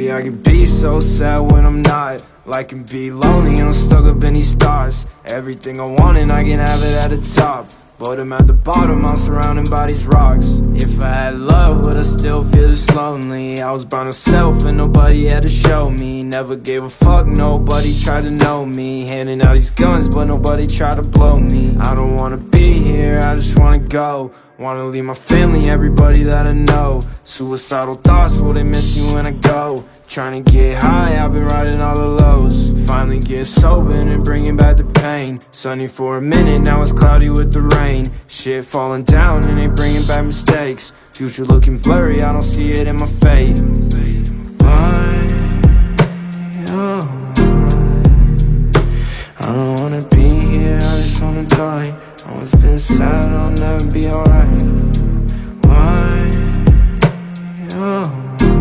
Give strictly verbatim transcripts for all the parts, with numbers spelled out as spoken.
Maybe I could be so sad when I'm not. Like and be lonely and I'm stuck up in these stars. Everything I want and I can have it at the top, but I'm at the bottom, I'm surrounded by these rocks. If I had love, would I still feel this lonely? I was by myself and nobody had to show me. Never gave a fuck, nobody tried to know me. Handing out these guns, but nobody tried to blow me. I don't wanna be here, I just wanna go. Wanna leave my family, everybody that I know. Suicidal thoughts, will they miss you when I go? Trying to get high, I've been riding all the lows. Finally get sober and bringing back the pain. Sunny for a minute, now it's cloudy with the rain. Shit falling down and they bringing back mistakes. Future looking blurry, I don't see it in my fate. Why, oh, I don't wanna be here, I just wanna die. Always been sad, I'll never be alright. Why, oh,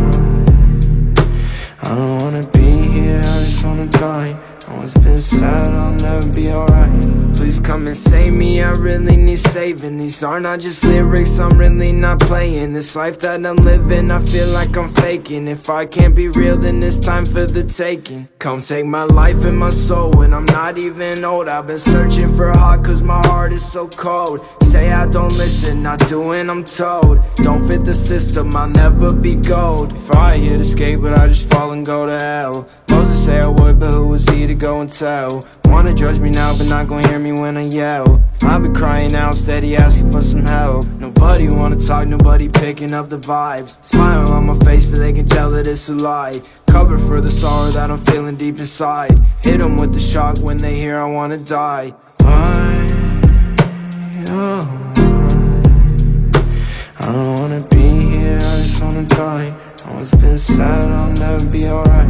I don't wanna be here, I just wanna die. Always been sad, I'll never be alright. Please come and save me, I really need saving. These are not just lyrics, I'm really not playing. This life that I'm living, I feel like I'm faking. If I can't be real, then it's time for the taking. Come take my life and my soul, and I'm not even old. I've been searching for heart, cause my heart is so cold. Say I don't listen, not doing, I'm told. Don't fit the system, I'll never be gold. If I hit escape, but I just fall and go to hell. Moses say I would, but who was he to go and tell? Wanna judge me now, but not gon' hear me when I yell. I've been crying out, steady asking for some help. Nobody wanna talk, nobody picking up the vibes. Smile on my face, but they can tell that it's a lie. Cover for the sorrow that I'm feeling deep inside. Hit them with the shock when they hear I wanna die. Why, oh, I don't wanna be here, I just wanna die. Always been sad, I'll never be alright.